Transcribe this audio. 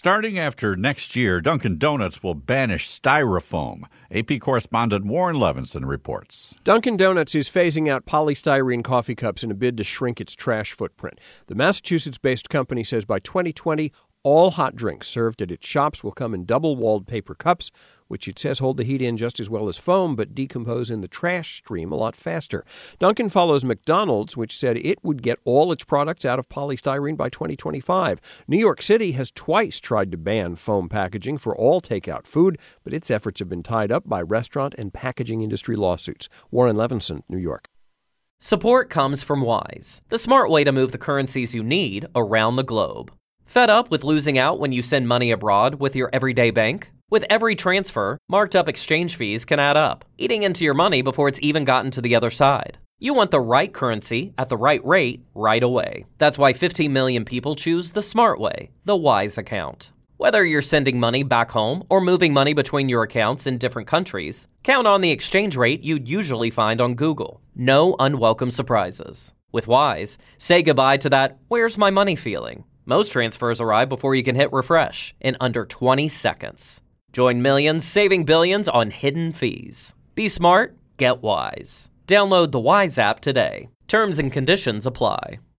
Starting after next year, Dunkin' Donuts will banish styrofoam. AP correspondent Warren Levinson reports. Dunkin' Donuts is phasing out polystyrene coffee cups in a bid to shrink its trash footprint. The Massachusetts-based company says by 2020, all hot drinks served at its shops will come in double-walled paper cups, which it says hold the heat in just as well as foam, but decompose in the trash stream a lot faster. Dunkin' follows McDonald's, which said it would get all its products out of polystyrene by 2025. New York City has twice tried to ban foam packaging for all takeout food, but its efforts have been tied up by restaurant and packaging industry lawsuits. Warren Levinson, New York. Support comes from Wise, the smart way to move the currencies you need around the globe. Fed up with losing out when you send money abroad with your everyday bank? With every transfer, marked up exchange fees can add up, eating into your money before it's even gotten to the other side. You want the right currency at the right rate right away. That's why 15 million people choose the smart way, the Wise account. Whether you're sending money back home or moving money between your accounts in different countries, count on the exchange rate you'd usually find on Google. No unwelcome surprises. With Wise, say goodbye to that "where's my money" feeling. Most transfers arrive before you can hit refresh in under 20 seconds. Join millions saving billions on hidden fees. Be smart, get Wise. Download the Wise app today. Terms and conditions apply.